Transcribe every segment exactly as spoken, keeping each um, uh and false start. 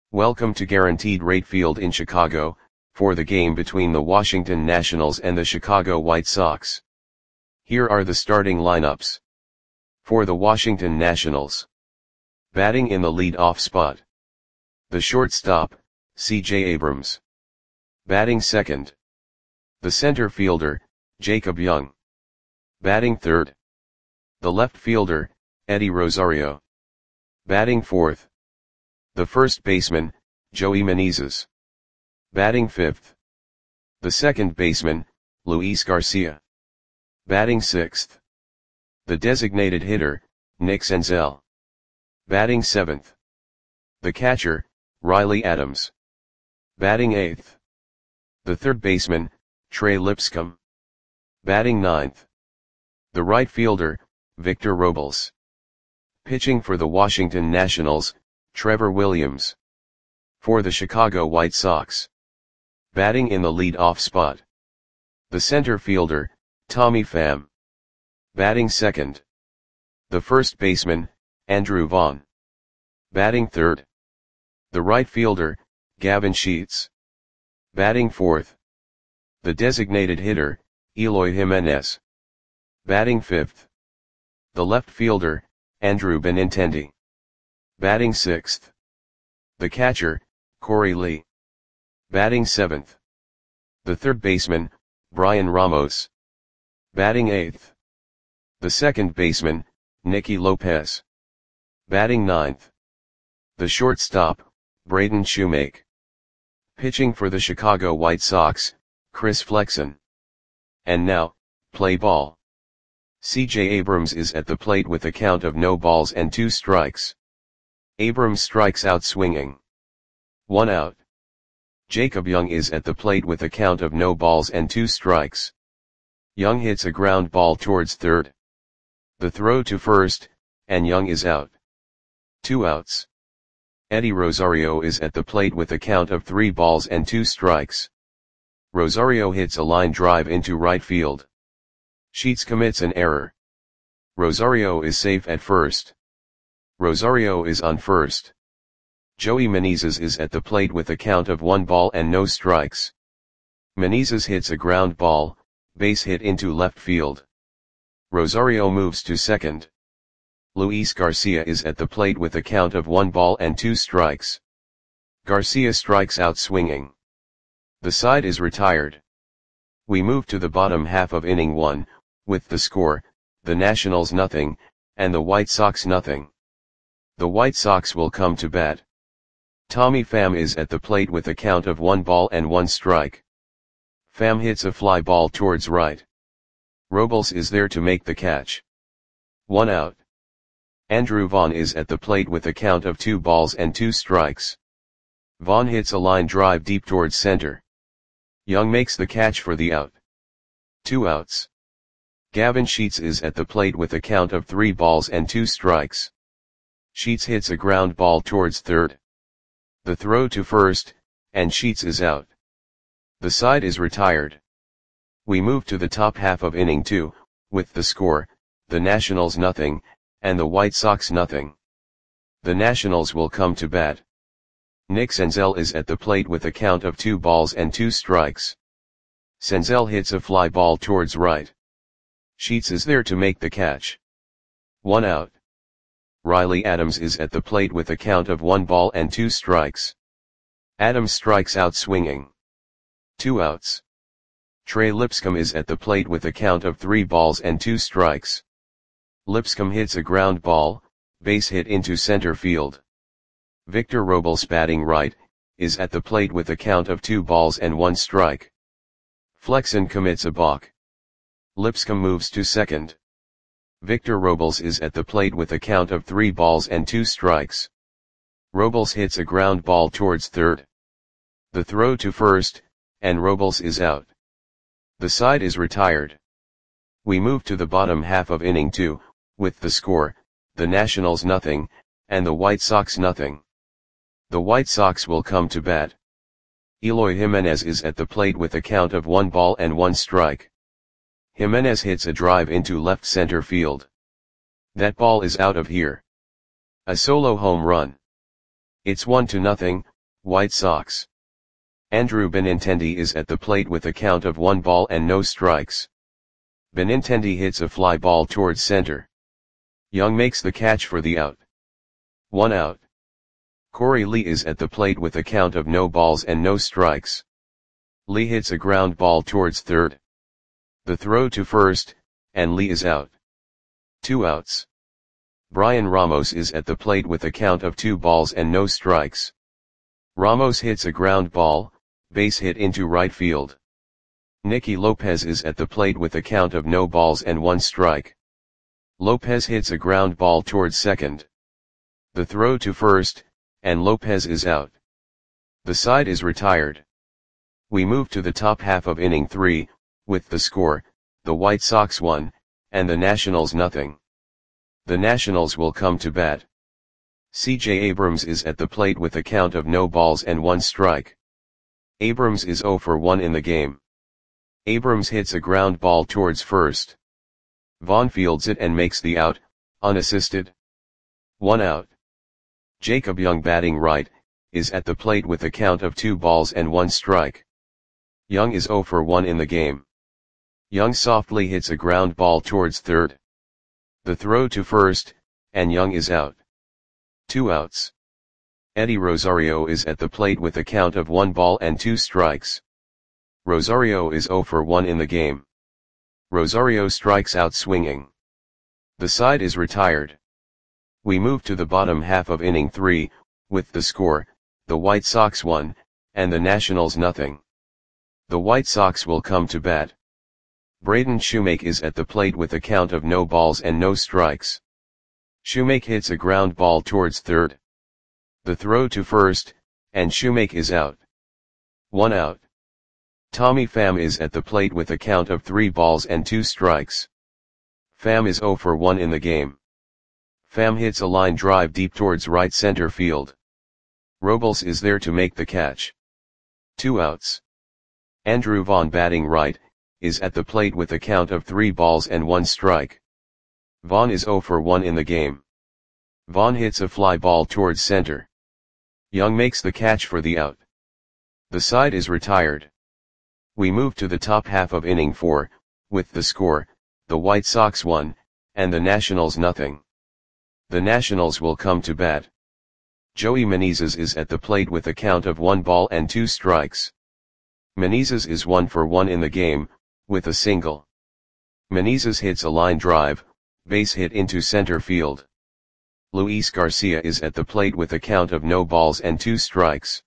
Welcome to Guaranteed Rate Field in Chicago, for the game between the Washington Nationals and the Chicago White Sox. Here are the starting lineups. For the Washington Nationals. Batting in the lead-off spot. The shortstop, C J Abrams. Batting second. The center fielder, Jacob Young. Batting third. The left fielder, Eddie Rosario. Batting fourth. The first baseman, Joey Meneses. Batting fifth. The second baseman, Luis Garcia. Batting sixth. The designated hitter, Nick Senzel. Batting seventh. The catcher, Riley Adams. Batting eighth. The third baseman, Trey Lipscomb. Batting ninth. The right fielder, Victor Robles. Pitching for the Washington Nationals, Trevor Williams. For the Chicago White Sox. Batting in the lead-off spot. The center fielder, Tommy Pham. Batting second. The first baseman, Andrew Vaughn. Batting third. The right fielder, Gavin Sheets. Batting fourth. The designated hitter, Eloy Jimenez. Batting fifth. The left fielder, Andrew Benintendi. Batting sixth. The catcher, Corey Lee. Batting seventh. The third baseman, Brian Ramos. Batting eighth. The second baseman, Nicky Lopez. Batting ninth. The shortstop, Braden Shoemake. Pitching for the Chicago White Sox, Chris Flexen. And now, play ball. C J Abrams is at the plate with a count of no balls and two strikes. Abrams strikes out swinging. One out. Jacob Young is at the plate with a count of no balls and two strikes. Young hits a ground ball towards third. The throw to first, and Young is out. Two outs. Eddie Rosario is at the plate with a count of three balls and two strikes. Rosario hits a line drive into right field. Sheets commits an error. Rosario is safe at first. Rosario is on first. Joey Meneses is at the plate with a count of one ball and no strikes. Meneses hits a ground ball, base hit into left field. Rosario moves to second. Luis Garcia is at the plate with a count of one ball and two strikes. Garcia strikes out swinging. The side is retired. We move to the bottom half of inning one, with the score, the Nationals nothing, and the White Sox nothing. The White Sox will come to bat. Tommy Pham is at the plate with a count of one ball and one strike. Pham hits a fly ball towards right. Robles is there to make the catch. One out. Andrew Vaughn is at the plate with a count of two balls and two strikes. Vaughn hits a line drive deep towards center. Young makes the catch for the out. Two outs. Gavin Sheets is at the plate with a count of three balls and two strikes. Sheets hits a ground ball towards third. The throw to first, and Sheets is out. The side is retired. We move to the top half of inning two, with the score, the Nationals nothing, and the White Sox nothing. The Nationals will come to bat. Nick Senzel is at the plate with a count of two balls and two strikes. Senzel hits a fly ball towards right. Sheets is there to make the catch. One out. Riley Adams is at the plate with a count of one ball and two strikes. Adams strikes out swinging. Two outs. Trey Lipscomb is at the plate with a count of three balls and two strikes. Lipscomb hits a ground ball, base hit into center field. Victor Robles, batting right, is at the plate with a count of two balls and one strike. Flexen commits a balk. Lipscomb moves to second. Victor Robles is at the plate with a count of three balls and two strikes. Robles hits a ground ball towards third. The throw to first, and Robles is out. The side is retired. We move to the bottom half of inning two, with the score, the Nationals nothing, and the White Sox nothing. The White Sox will come to bat. Eloy Jimenez is at the plate with a count of one ball and one strike. Jimenez hits a drive into left center field. That ball is out of here. A solo home run. It's one to nothing, White Sox. Andrew Benintendi is at the plate with a count of one ball and no strikes. Benintendi hits a fly ball towards center. Young makes the catch for the out. One out. Corey Lee is at the plate with a count of no balls and no strikes. Lee hits a ground ball towards third. The throw to first, and Lee is out. Two outs. Brian Ramos is at the plate with a count of two balls and no strikes. Ramos hits a ground ball, base hit into right field. Nicky Lopez is at the plate with a count of no balls and one strike. Lopez hits a ground ball towards second. The throw to first, and Lopez is out. The side is retired. We move to the top half of inning three, with the score, the White Sox one, and the Nationals nothing. The Nationals will come to bat. C J Abrams is at the plate with a count of no balls and one strike. Abrams is oh for one in the game. Abrams hits a ground ball towards first. Vaughn fields it and makes the out, unassisted. One out. Jacob Young, batting right, is at the plate with a count of two balls and one strike. Young is oh for one in the game. Young softly hits a ground ball towards third. The throw to first, and Young is out. Two outs. Eddie Rosario is at the plate with a count of one ball and two strikes. Rosario is oh for one in the game. Rosario strikes out swinging. The side is retired. We move to the bottom half of inning three, with the score, the White Sox one, and the Nationals nothing. The White Sox will come to bat. Braden Shoemake is at the plate with a count of no balls and no strikes. Shoemake hits a ground ball towards third. The throw to first, and Shoemake is out. One out. Tommy Pham is at the plate with a count of three balls and two strikes. Pham is oh for one in the game. Pham hits a line drive deep towards right center field. Robles is there to make the catch. Two outs. Andrew Vaughn, batting right, is at the plate with a count of three balls and one strike. Vaughn is oh for one in the game. Vaughn hits a fly ball towards center. Young makes the catch for the out. The side is retired. We move to the top half of inning four, with the score, the White Sox one, and the Nationals nothing. The Nationals will come to bat. Joey Menezes is at the plate with a count of one ball and two strikes. Menezes is one for one in the game, with a single. Menezes hits a line drive, base hit into center field. Luis Garcia is at the plate with a count of no balls and two strikes.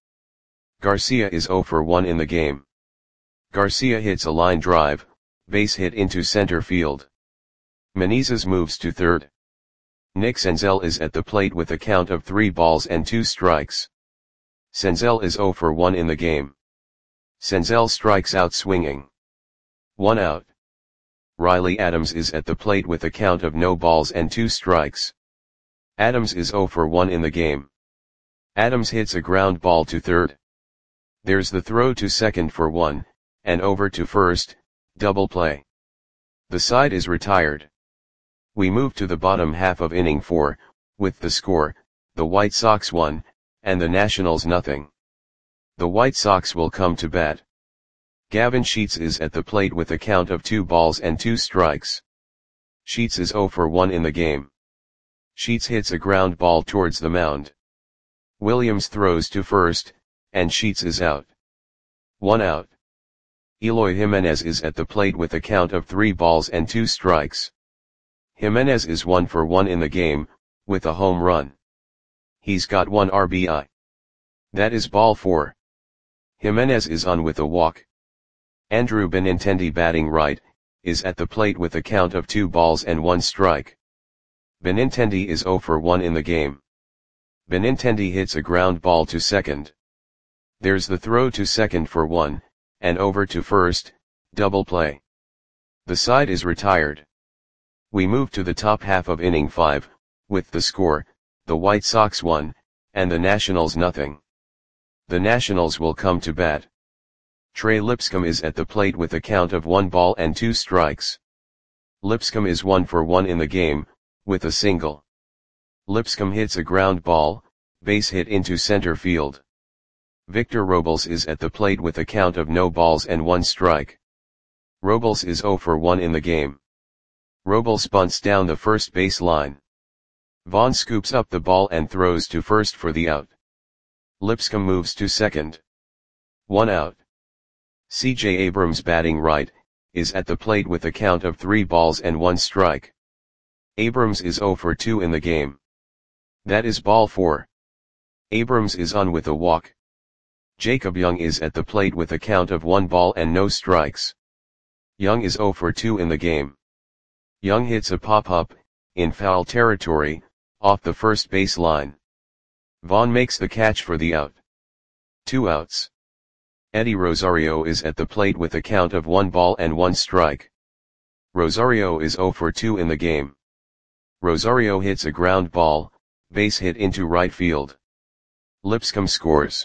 Garcia is oh for one in the game. Garcia hits a line drive, base hit into center field. Menezes moves to third. Nick Senzel is at the plate with a count of three balls and two strikes. Senzel is oh for one in the game. Senzel strikes out swinging. One out. Riley Adams is at the plate with a count of no balls and two strikes. Adams is oh for one in the game. Adams hits a ground ball to third. There's the throw to second for one, and over to first, double play. The side is retired. We move to the bottom half of inning four, with the score, the White Sox one, and the Nationals nothing. The White Sox will come to bat. Gavin Sheets is at the plate with a count of two balls and two strikes. Sheets is oh for one in the game. Sheets hits a ground ball towards the mound. Williams throws to first, and Sheets is out. One out. Eloy Jimenez is at the plate with a count of three balls and two strikes. Jimenez is one for one in the game, with a home run. He's got one R B I. That is ball four. Jimenez is on with a walk. Andrew Benintendi, batting right, is at the plate with a count of two balls and one strike. Benintendi is oh for one in the game. Benintendi hits a ground ball to second. There's the throw to second for one, and over to first, double play. The side is retired. We move to the top half of inning five, with the score, the White Sox one, and the Nationals nothing. The Nationals will come to bat. Trey Lipscomb is at the plate with a count of one ball and two strikes. Lipscomb is one for one in the game, with a single. Lipscomb hits a ground ball, base hit into center field. Victor Robles is at the plate with a count of no balls and one strike. Robles is zero for one in the game. Robles bunts down the first base line. Vaughn scoops up the ball and throws to first for the out. Lipscomb moves to second. One out. C J Abrams, batting right, is at the plate with a count of three balls and one strike. Abrams is zero for two in the game. That is ball four. Abrams is on with a walk. Jacob Young is at the plate with a count of one ball and no strikes. Young is zero for two in the game. Young hits a pop-up, in foul territory, off the first base line. Vaughn makes the catch for the out. Two outs. Eddie Rosario is at the plate with a count of one ball and one strike. Rosario is zero for two in the game. Rosario hits a ground ball, base hit into right field. Lipscomb scores.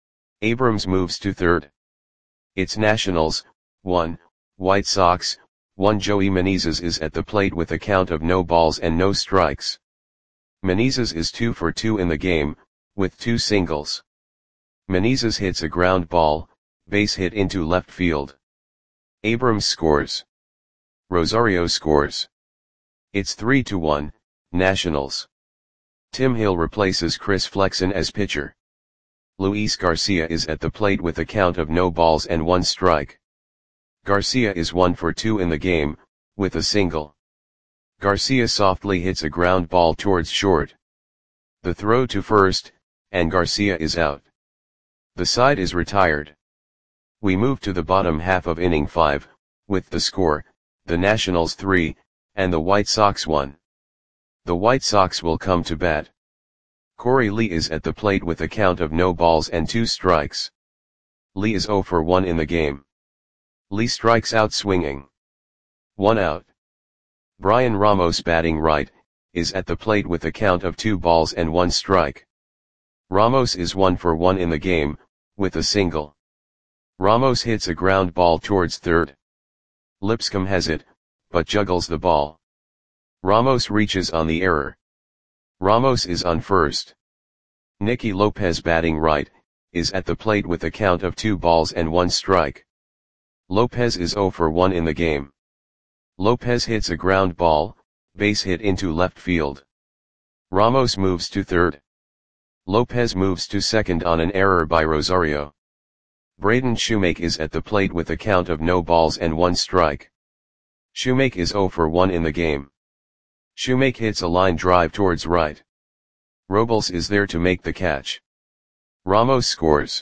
Abrams moves to third. It's Nationals, one, White Sox, one. Joey Menezes is at the plate with a count of no balls and no strikes. Menezes is two for two in the game, with two singles. Menezes hits a ground ball, base hit into left field. Abrams scores. Rosario scores. It's three to one, Nationals. Tim Hill replaces Chris Flexen as pitcher. Luis Garcia is at the plate with a count of no balls and one strike. Garcia is one for two in the game, with a single. Garcia softly hits a ground ball towards short. The throw to first, and Garcia is out. The side is retired. We move to the bottom half of inning five, with the score, the Nationals three, and the White Sox one. The White Sox will come to bat. Corey Lee is at the plate with a count of no balls and two strikes. Lee is zero for one in the game. Lee strikes out swinging. One out. Brian Ramos, batting right, is at the plate with a count of two balls and one strike. Ramos is one for one in the game, with a single. Ramos hits a ground ball towards third. Lipscomb has it, but juggles the ball. Ramos reaches on the error. Ramos is on first. Nicky Lopez, batting right, is at the plate with a count of two balls and one strike. Lopez is zero for one in the game. Lopez hits a ground ball, base hit into left field. Ramos moves to third. Lopez moves to second on an error by Rosario. Braden Shoemake is at the plate with a count of no balls and one strike. Shoemake is zero for one in the game. Shoemake hits a line drive towards right. Robles is there to make the catch. Ramos scores.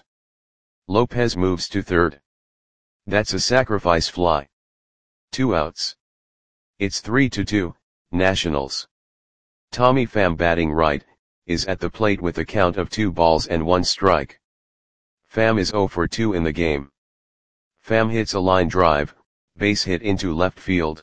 Lopez moves to third. That's a sacrifice fly. Two outs. It's three to two, Nationals. Tommy Pham, batting right, is at the plate with a count of two balls and one strike. Pham is zero for two in the game. Pham hits a line drive, base hit into left field.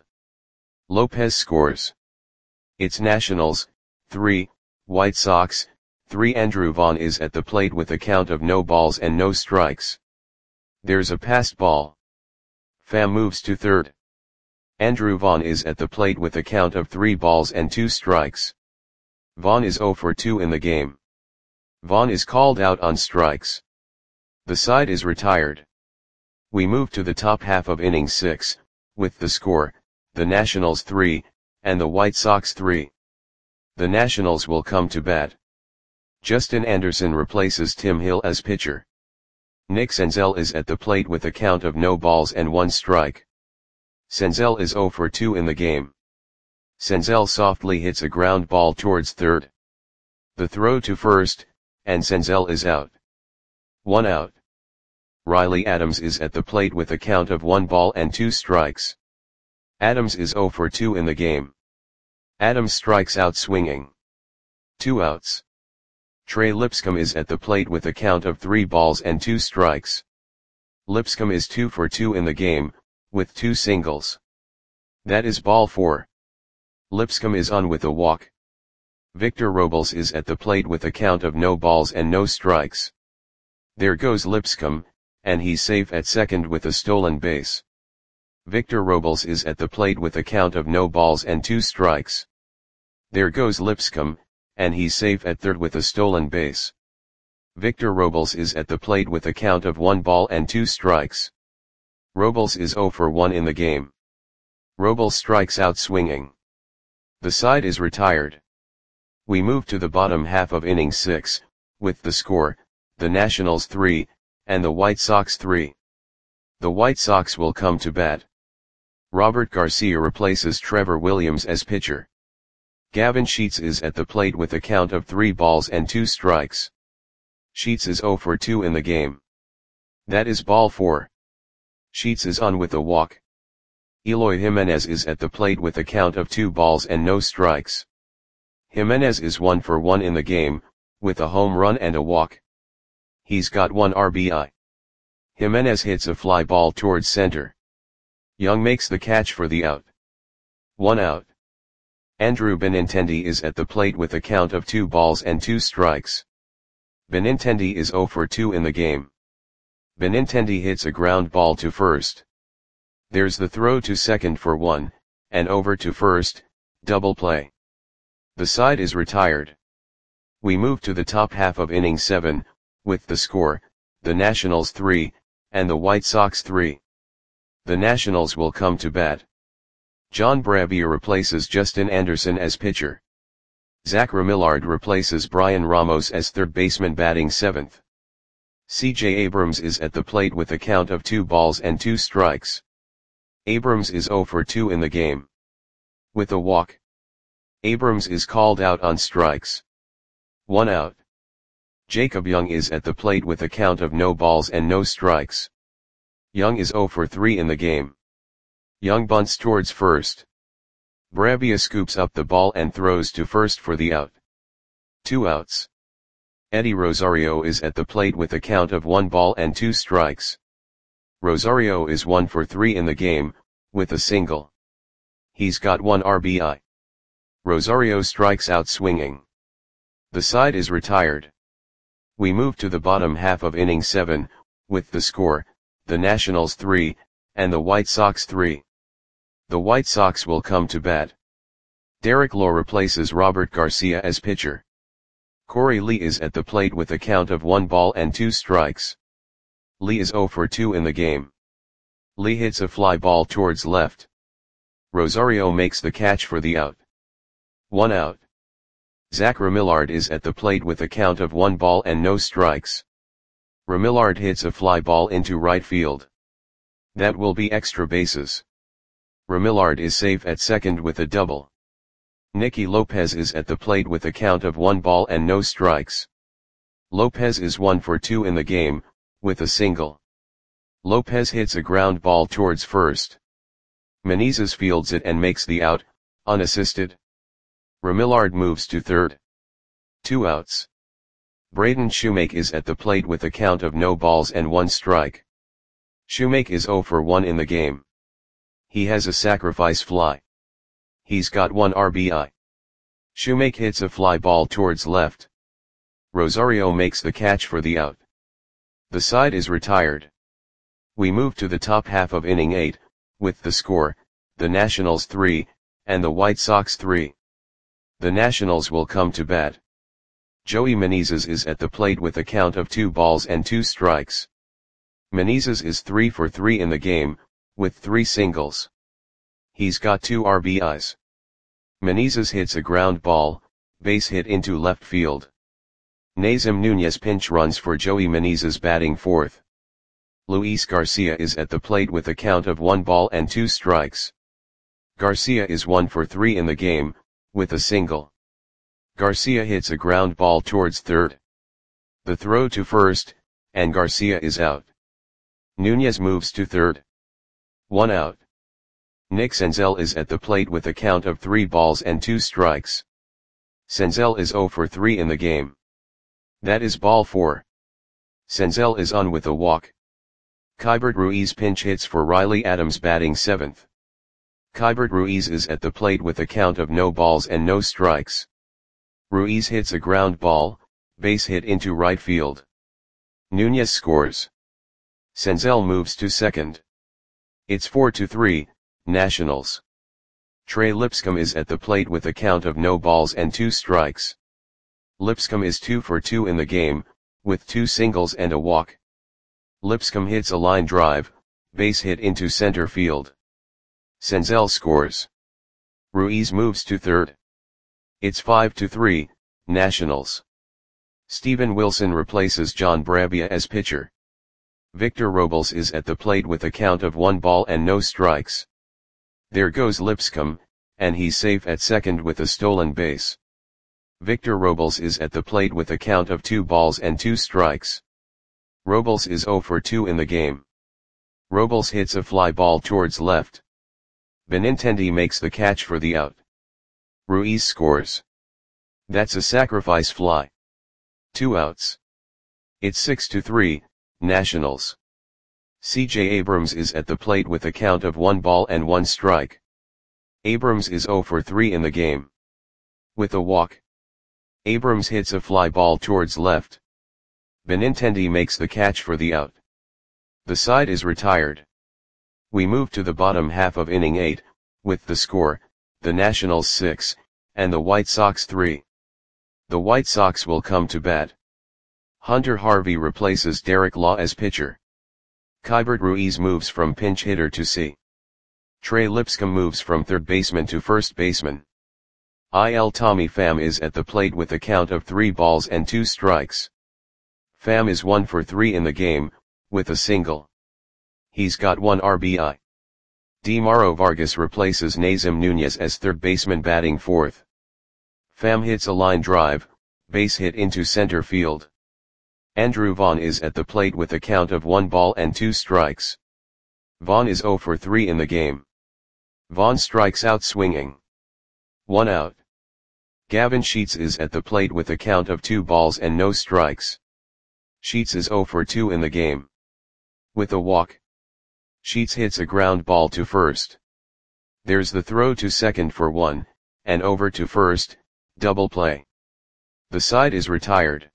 Lopez scores. It's Nationals, three, White Sox, three. Andrew Vaughn is at the plate with a count of no balls and no strikes. There's a passed ball. Pham moves to third. Andrew Vaughn is at the plate with a count of three balls and two strikes. Vaughn is zero for two in the game. Vaughn is called out on strikes. The side is retired. We move to the top half of inning six, with the score, the Nationals three, and the White Sox three. The Nationals will come to bat. Justin Anderson replaces Tim Hill as pitcher. Nick Senzel is at the plate with a count of no balls and one strike. Senzel is zero for two in the game. Senzel softly hits a ground ball towards third. The throw to first, and Senzel is out. One out. Riley Adams is at the plate with a count of one ball and two strikes. Adams is zero for two in the game. Adams strikes out swinging. Two outs. Trey Lipscomb is at the plate with a count of three balls and two strikes. Lipscomb is two for two in the game, with two singles. That is ball four. Lipscomb is on with a walk. Victor Robles is at the plate with a count of no balls and no strikes. There goes Lipscomb, and he's safe at second with a stolen base. Victor Robles is at the plate with a count of no balls and two strikes. There goes Lipscomb, and he's safe at third with a stolen base. Victor Robles is at the plate with a count of one ball and two strikes. Robles is zero for one in the game. Robles strikes out swinging. The side is retired. We move to the bottom half of inning six, with the score, the Nationals three, and the White Sox three. The White Sox will come to bat. Robert Garcia replaces Trevor Williams as pitcher. Gavin Sheets is at the plate with a count of three balls and two strikes. Sheets is zero for two in the game. That is ball four. Sheets is on with a walk. Eloy Jimenez is at the plate with a count of two balls and no strikes. Jimenez is one for one in the game, with a home run and a walk. He's got one R B I. Jimenez hits a fly ball towards center. Young makes the catch for the out. One out. Andrew Benintendi is at the plate with a count of two balls and two strikes. Benintendi is zero for two in the game. Benintendi hits a ground ball to first. There's the throw to second for one, and over to first, double play. The side is retired. We move to the top half of inning seven, with the score, the Nationals three, and the White Sox three. The Nationals will come to bat. John Brabia replaces Justin Anderson as pitcher. Zach Remillard replaces Brian Ramos as third baseman batting seventh. C J Abrams is at the plate with a count of two balls and two strikes. Abrams is zero for two in the game. With a walk. Abrams is called out on strikes. One out. Jacob Young is at the plate with a count of no balls and no strikes. Young is zero for three in the game. Young bunts towards first. Brabia scoops up the ball and throws to first for the out. Two outs. Eddie Rosario is at the plate with a count of one ball and two strikes. Rosario is one for three in the game, with a single. He's got one R B I. Rosario strikes out swinging. The side is retired. We move to the bottom half of inning seven, with the score, the Nationals three, and the White Sox three. The White Sox will come to bat. Derek Law replaces Robert Garcia as pitcher. Corey Lee is at the plate with a count of one ball and two strikes. Lee is zero for two in the game. Lee hits a fly ball towards left. Rosario makes the catch for the out. One out. Zach Remillard is at the plate with a count of one ball and no strikes. Remillard hits a fly ball into right field. That will be extra bases. Remillard is safe at second with a double. Nicky Lopez is at the plate with a count of one ball and no strikes. Lopez is one for two in the game, with a single. Lopez hits a ground ball towards first. Menezes fields it and makes the out, unassisted. Remillard moves to third. Two outs. Braden Shoemake is at the plate with a count of no balls and one strike. Shoemake is zero for one in the game. He has a sacrifice fly. He's got one R B I. Shoemake hits a fly ball towards left. Rosario makes the catch for the out. The side is retired. We move to the top half of inning eight, with the score, the Nationals three, and the White Sox three. The Nationals will come to bat. Joey Menezes is at the plate with a count of two balls and two strikes. Menezes is three for three in the game, with three singles. He's got two R B Is. Menezes hits a ground ball, base hit into left field. Nazem Nunez pinch runs for Joey Menezes batting fourth. Luis Garcia is at the plate with a count of one ball and two strikes. Garcia is one for three in the game, with a single. Garcia hits a ground ball towards third. The throw to first, and Garcia is out. Nunez moves to third. One out. Nick Senzel is at the plate with a count of three balls and two strikes. Senzel is zero for three in the game. That is ball four. Senzel is on with a walk. Keibert Ruiz pinch hits for Riley Adams batting seventh. Keibert Ruiz is at the plate with a count of no balls and no strikes. Ruiz hits a ground ball, base hit into right field. Nunez scores. Senzel moves to second. It's four to three, Nationals. Trey Lipscomb is at the plate with a count of no balls and two strikes. Lipscomb is two for two in the game, with two singles and a walk. Lipscomb hits a line drive, base hit into center field. Senzel scores. Ruiz moves to third. It's five to three, Nationals. Steven Wilson replaces John Brabia as pitcher. Victor Robles is at the plate with a count of one ball and no strikes. There goes Lipscomb, and he's safe at second with a stolen base. Victor Robles is at the plate with a count of two balls and two strikes. Robles is oh for two in the game. Robles hits a fly ball towards left. Benintendi makes the catch for the out. Ruiz scores. That's a sacrifice fly. Two outs. It's six to three, Nationals. C J Abrams is at the plate with a count of one ball and one strike. Abrams is oh for three in the game. With a walk. Abrams hits a fly ball towards left. Benintendi makes the catch for the out. The side is retired. We move to the bottom half of inning eight, with the score, the Nationals six, and the White Sox three. The White Sox will come to bat. Hunter Harvey replaces Derek Law as pitcher. Keibert Ruiz moves from pinch hitter to C. Trey Lipscomb moves from third baseman to first baseman. I L Tommy Pham is at the plate with a count of three balls and two strikes. Pham is one for three in the game, with a single. He's got one R B I. Demaro Vargas replaces Nazem Nunez as third baseman batting fourth. Pham hits a line drive, base hit into center field. Andrew Vaughn is at the plate with a count of one ball and two strikes. Vaughn is oh for three in the game. Vaughn strikes out swinging. One out. Gavin Sheets is at the plate with a count of two balls and no strikes. Sheets is oh for two in the game. With a walk. Sheets hits a ground ball to first. There's the throw to second for one, and over to first, double play. The side is retired.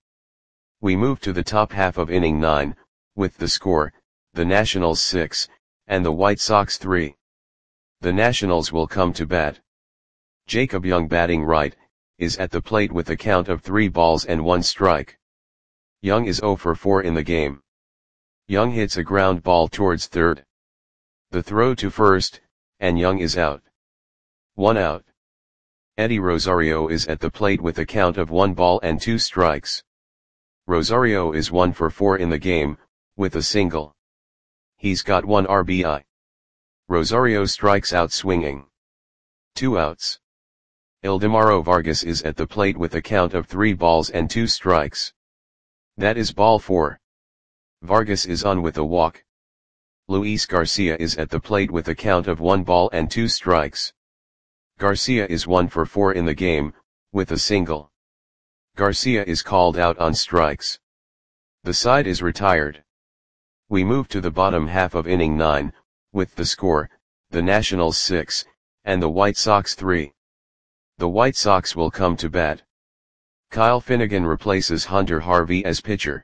We move to the top half of inning nine, with the score, the Nationals six, and the White Sox three. The Nationals will come to bat. Jacob Young batting right, is at the plate with a count of three balls and one strike. Young is oh for four in the game. Young hits a ground ball towards third. The throw to first, and Young is out. One out. Eddie Rosario is at the plate with a count of one ball and two strikes. Rosario is one for four in the game, with a single. He's got one R B I. Rosario strikes out swinging. Two outs. Ildemaro Vargas is at the plate with a count of three balls and two strikes. That is ball four. Vargas is on with a walk. Luis Garcia is at the plate with a count of one ball and two strikes. Garcia is one for four in the game, with a single. Garcia is called out on strikes. The side is retired. We move to the bottom half of inning nine, with the score, the Nationals six, and the White Sox three. The White Sox will come to bat. Kyle Finnegan replaces Hunter Harvey as pitcher.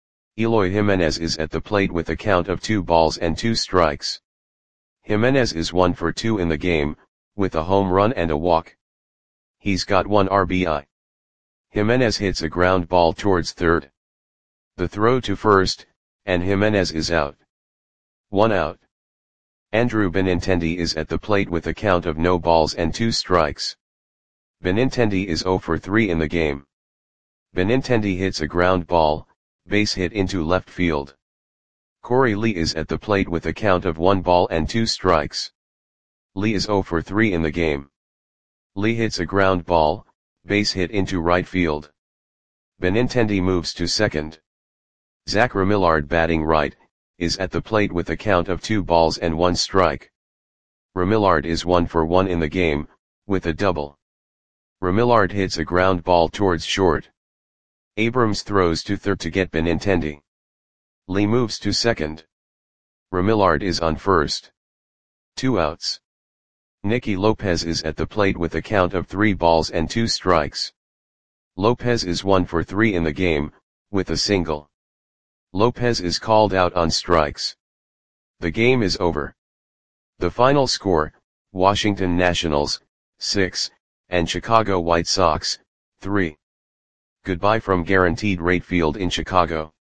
Eloy Jimenez is at the plate with a count of two balls and two strikes. Jimenez is one for two in the game, with a home run and a walk. He's got one R B I. Jimenez hits a ground ball towards third. The throw to first, and Jimenez is out. One out. Andrew Benintendi is at the plate with a count of no balls and two strikes. Benintendi is oh for three in the game. Benintendi hits a ground ball, base hit into left field. Corey Lee is at the plate with a count of one ball and two strikes. Lee is oh for three in the game. Lee hits a ground ball, base hit into right field. Benintendi moves to second. Zach Remillard batting right, is at the plate with a count of two balls and one strike. Remillard is one for one in the game, with a double. Remillard hits a ground ball towards short. Abrams throws to third to get Benintendi. Lee moves to second. Remillard is on first. Two outs. Nicky Lopez is at the plate with a count of three balls and two strikes. Lopez is one for three in the game, with a single. Lopez is called out on strikes. The game is over. The final score, Washington Nationals, six, and Chicago White Sox, three. Goodbye from Guaranteed Rate Field in Chicago.